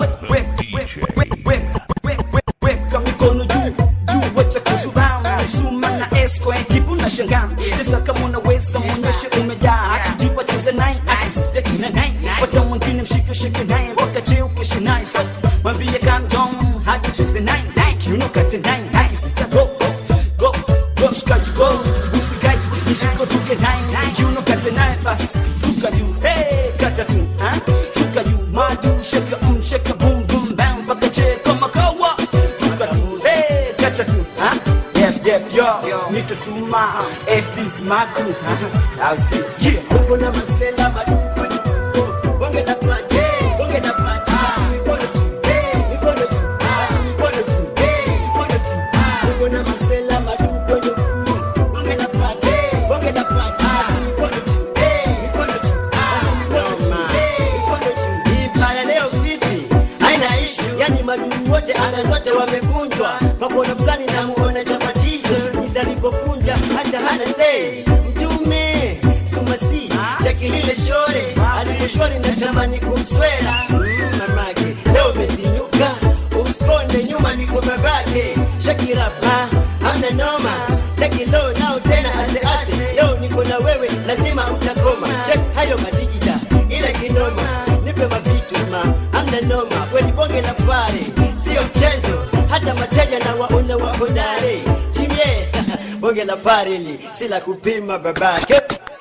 weka mikono juu wacha kuzurana. Suma na esco kipu na shangam. Cheza kama unaweza muonyeshe umejaa. Akijipa cheza naye akisita china naye. Wata mwingine mshike naye wakati ukeshe naye. Mwambie calm down hadi cheze naye. You know kate naye akisita go shikaji go. Usikai mshiko tuke naye. You know kate naye basi tuka juu. Hey kata tu tuka juu madu shake boom boom bam paka che kama kawa tuka tu. Hey kata tu yep yo nita suma FB's my crew. I'll see yeah kuna masela maduko bonge na plaje bonge na plaje mikono tu mikono tu mikono tu mikono tu kuna masela maduko bonge na plaje bonge na plaje mikono tu mikono tu mikono tu ipala leo vipi haina issue yani maduko wote anga zote wamekunjwa kwa kona fulani na muone chapatizo nizalipokunja hata hana say mtume sumasi chakilile shore aliposhore na tamani kumswela mamake leo umezinyuka usikonde nyuma niko babake Shakira pa amna noma take it low now tena ase leo niko na wewe lazima utakoma check hayo madigita ile kinoma nipe mavitu amna noma kweli bonge la pale sio mchezo hata mateja na waona wako dare chimie bonge la parili sila kupima babake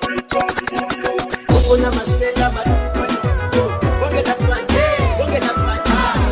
uko na masela maduko bonge la plante bonge la plante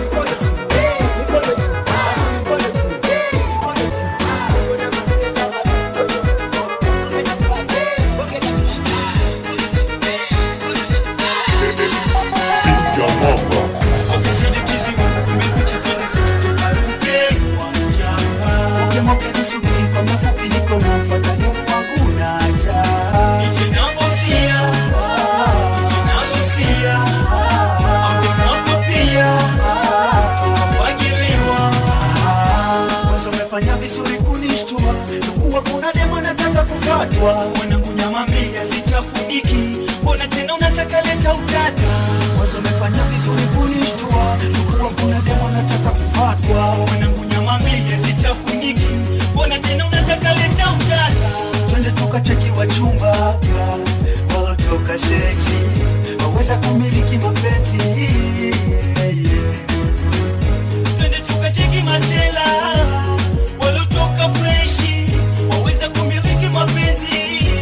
mwanangu nyama mia zitafuniki, mbona tena unataka leta utata? Mwanzo umefanya vizuri kunishtua, ndukuwa kuna demo nataka kupatwa. Mwanangu nyama mia zitafuniki, mbona tena unataka leta utata? Twende tukacheki wachumba walotoka sexy, waweza kumiliki mapenzi. Twende tukacheki masela walotoka freshi, waweza kumiliki mapenzi.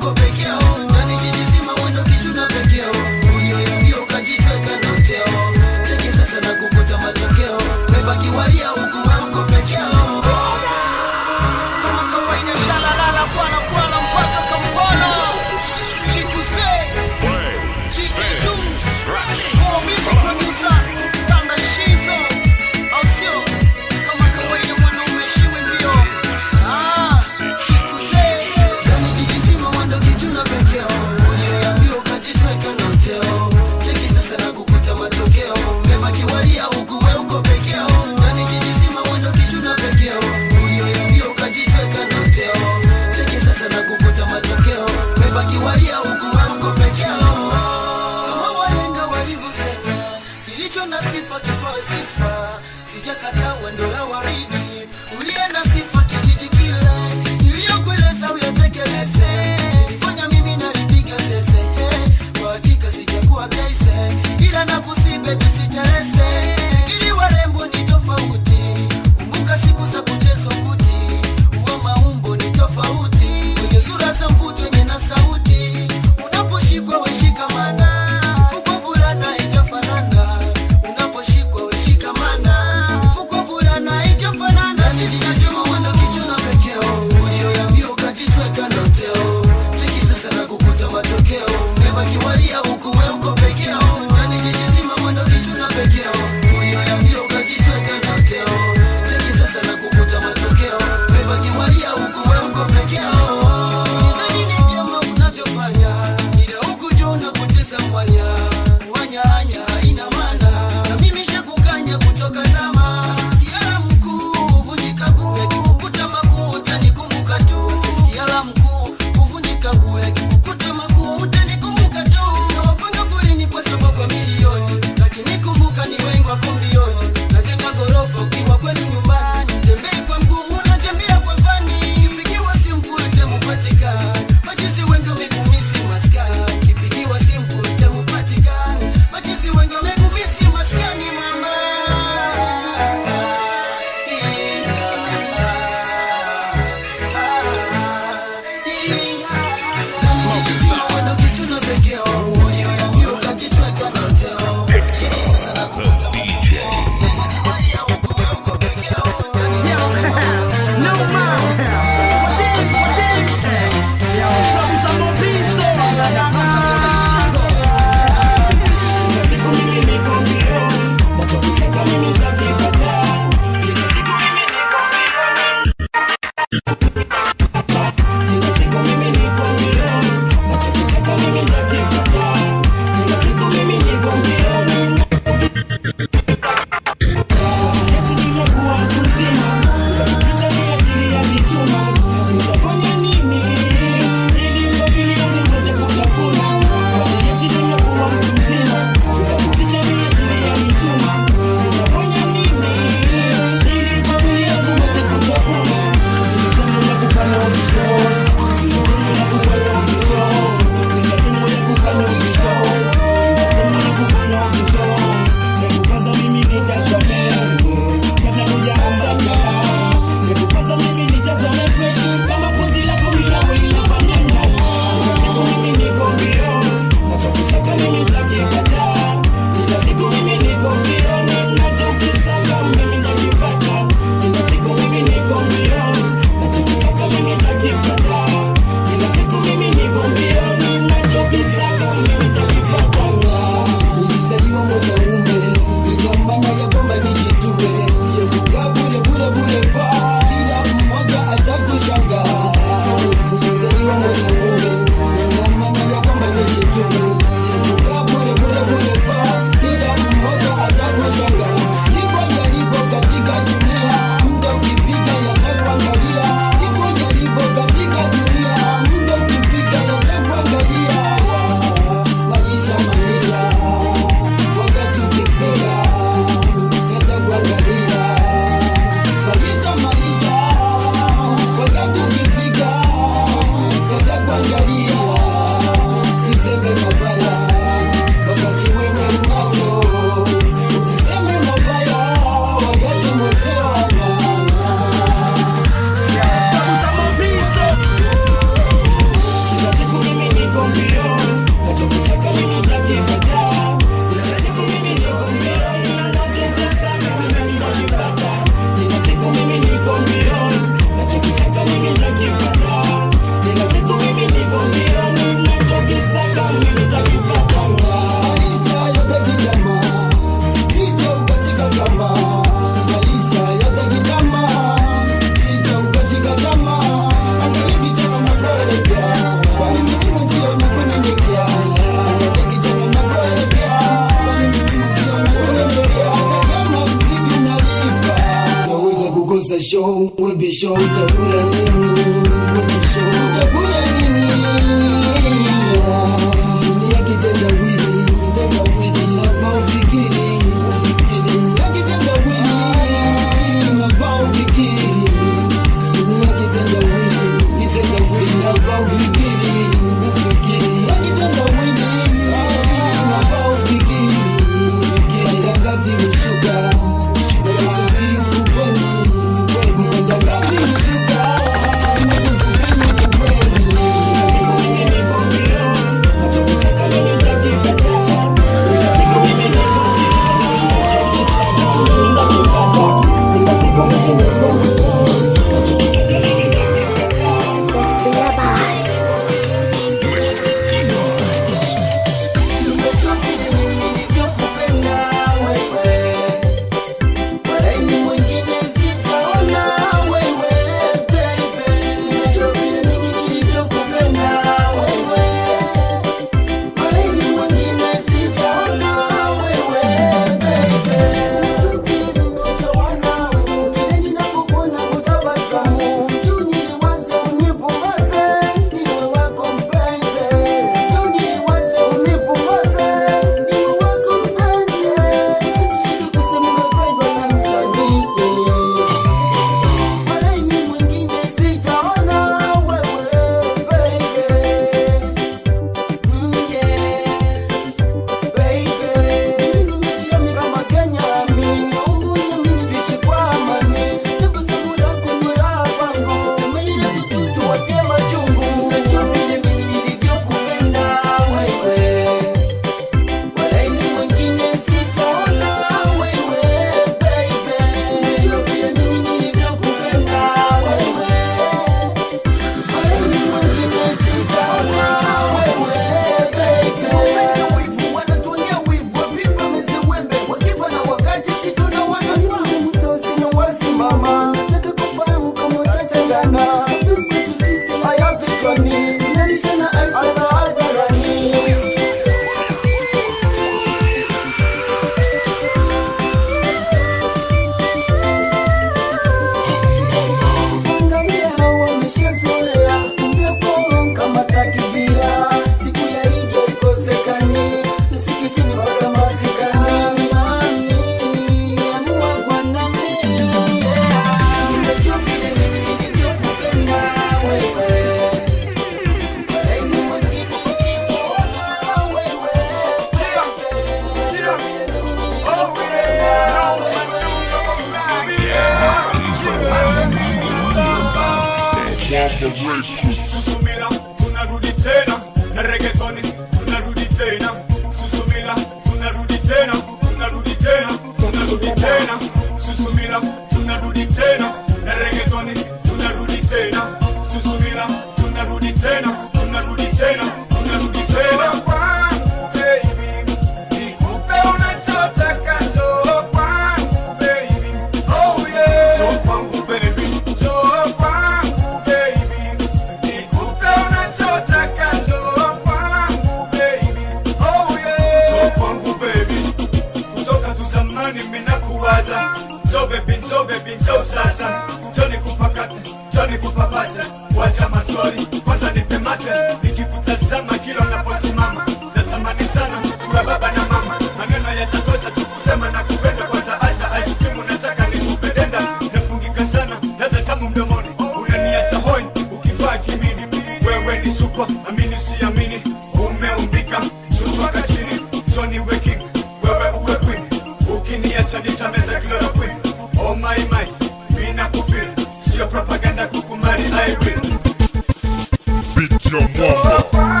Susumila, tunarudi tena na reggaetoni, tunarudi tena. Susumila, tunarudi tena, tunarudi tena, tunarudi tena. Susumila, tunarudi tena na reggaetoni, tunarudi tena. Susumila, tunarudi tena, tunarudi tena, tunarudi tena. Kwangu baby, nikupe unachotaka, njoo kwangu baby, oh yeah. Njoo kwangu baby, njoo kwangu baby, nikupe unachotaka, njoo kwangu baby, oh yeah. Njoo kwangu baby, kutoka tu zamani mimi nakuwaza. Njoo baby, njoo sasa, njoo nikupakate, njoo nikupapase. Wacha mastori, kwanza nipe mate. Nikikutazama kila unaposimama, natamani sana tuwe baba na mama. Maneno yatatosha tu kusema na kupenda. Kwanza acha ice cream, nataka nikupe denda. Napungika sana, ladha tamu mdomoni, unaniacha hoi ukivaa kimini. Wewe ni super, amini siamini, umeumbika mpaka chini. Johnny Waking, wewe uwe queen, ukiniacha nitameza chloroquine. Oh my my, mimi nakufeel, sio propaganda kukumari I will. Beat your mama.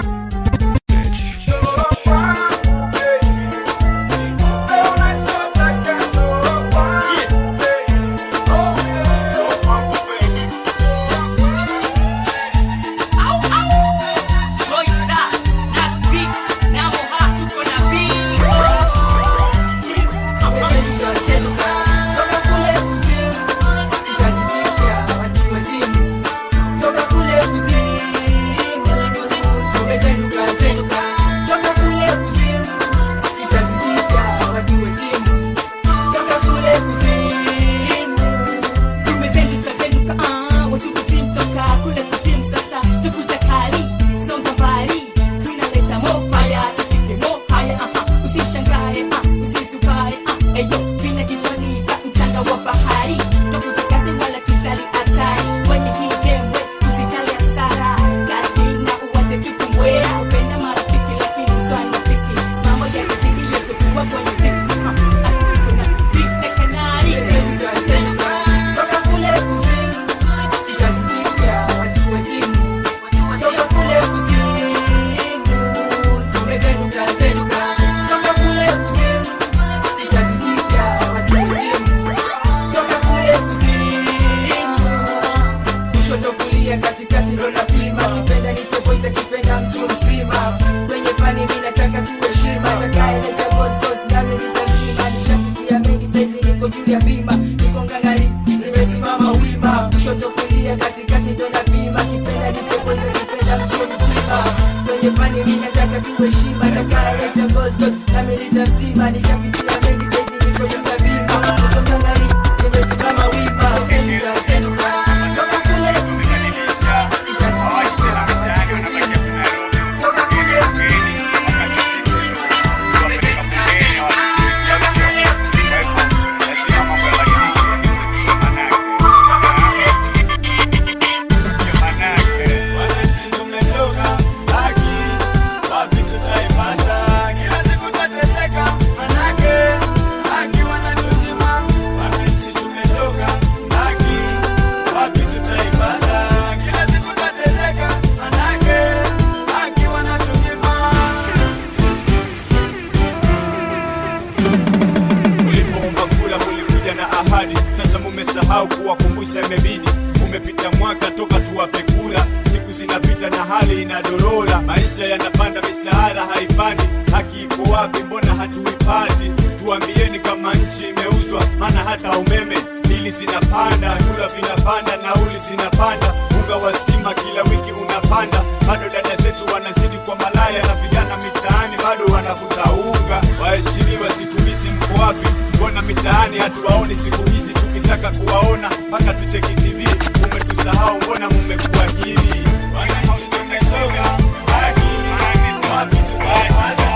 Umesahau kuwakumbusha imebidi. Umepita mwaka toka tuwape kula, siku zinapita na hali inadorora. Maisha yanapanda, mishahara haipandi. Haki iko wapi? Mbona hatuipati? Tuambieni kama nchi imeuzwa, maana hata umeme bili zinapanda, kula vinapanda, nauli zinapanda. Unga wa sima kila wiki unapanda. Bado dada zetu wanazidi kwa malaya, na vijana mitaani bado wanakuta unga. Waheshimiwa, siku hizi mko wapi? Mbona mitaani hatuwaoni siku hizi? Tukitaka kuwaona mpaka tucheki TV. Umetusahau, mbona mmekuwa hivi? Wananchi tumechoka, haki wapi tukaipata?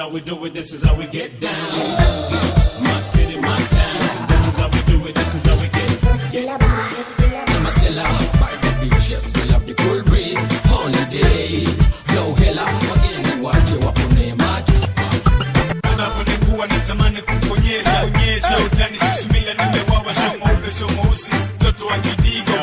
how we do it, this is how we get down. My city, my town. This is how we do it, this is how we get down. I'm a seller, by the beaches, smell of the cool breeze. Holidays, no hella, wageni waje wapone maji. Unaponikuwa natamani kumponyeza, utani Susumila nimewawa, somo upe somo usi, mtoto wa Kidigo.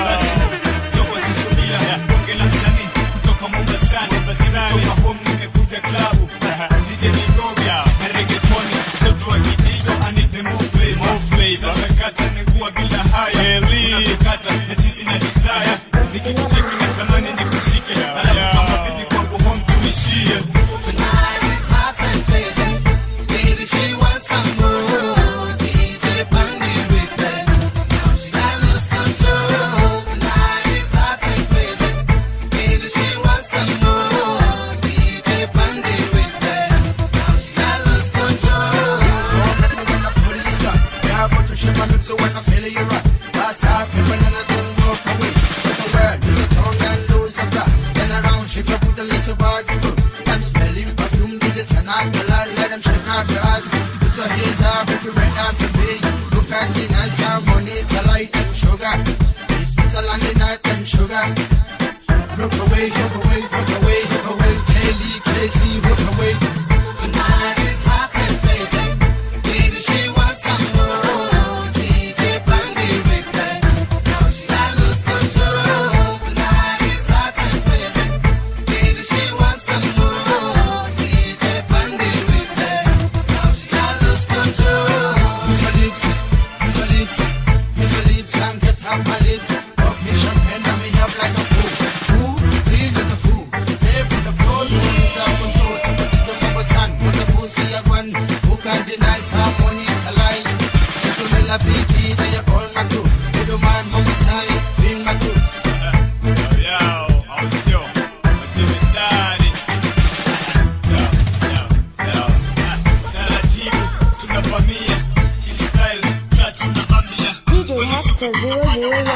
Toka Susumila, bonge la msanii, kutoka Mombasani, kutoka home nimekuja klabu, DJ Nigobi, na reggaeton, mtoto wa Kidigo, anite move. Sasa kata nikuwa bila haya, unapokata na chizi na desire, nikikucheki natamani nikushike, alafu kama bibi kwangu home tuishie. Tonight is hot and crazy, baby she wants some more. DJ Bundy with that, now she got lose control. Tonight is hot and crazy, baby she wants some more. DJ Bundy with that, now she got lose control. When the police got, yeah, I go to ship and look so when I feel you right. Pass out, people and I don't walk away. But the word is a tongue and lose a bra. Then around she go put a little body hook. I'm smelling perfume, digits and alcohol. Let them shake out your ass. Put your hands up if you're ready to pay. Look at the nice money, it's a light and sugar. It's a long night and sugar. Look away, look away, look away, look away. Kelly, Casey, look away. Tonight is hot and crazy. Baby, she wants some more. DJ Bundy with that. Now she got lose control. Tonight is hot and crazy. Baby, she wants some more. DJ Bundy with that. Now she got lose control. Use your lips, use your lips, use your lips and get off my lips. Pop me champagne and me up like a fool. Fool, feel like a fool. Stay with the floor, you lose our control. But it's a mobile sun, wonderful, see a one. Who can deny some money, it's a lie. Just a little baby, that you call my crew. You don't mind, mama, side, bring my crew. Yo, I'm sure. What's your daddy? Yo. Taratibu, tunavamia. Kistyle, tatu na mamia. DJ Hector 001.